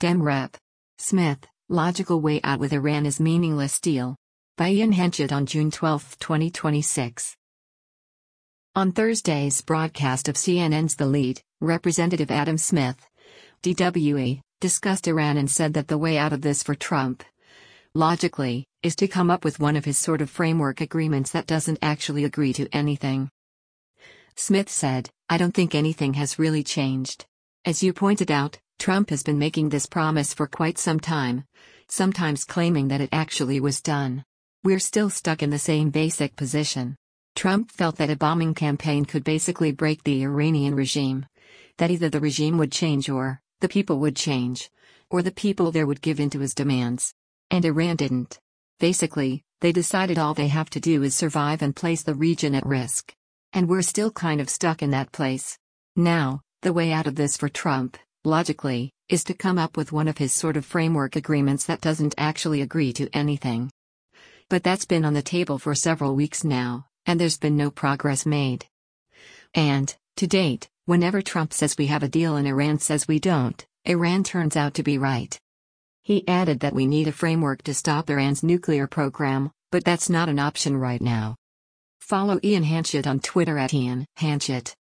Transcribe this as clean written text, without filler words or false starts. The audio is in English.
Dem Rep. Smith, logical way out with Iran is meaningless deal. By Ian Henchett on June 12, 2026. On Thursday's broadcast of CNN's The Lead, Representative Adam Smith, DWE, discussed Iran and said that the way out of this for Trump, logically, is to come up with one of his sort of framework agreements that doesn't actually agree to anything. Smith said, "I don't think anything has really changed. As you pointed out, Trump has been making this promise for quite some time, sometimes claiming that it actually was done. We're still stuck in the same basic position. Trump felt that a bombing campaign could basically break the Iranian regime, that either the regime would change or the people would change, or the people there would give in to his demands. And Iran didn't. Basically, they decided all they have to do is survive and place the region at risk. And we're still kind of stuck in that place. Now, the way out of this for Trump, logically, is to come up with one of his sort of framework agreements that doesn't actually agree to anything. But that's been on the table for several weeks now, and there's been no progress made. And, to date, whenever Trump says we have a deal and Iran says we don't, Iran turns out to be right." He added that we need a framework to stop Iran's nuclear program, but that's not an option right now. Follow Ian Henchett on Twitter at Ian Henchett.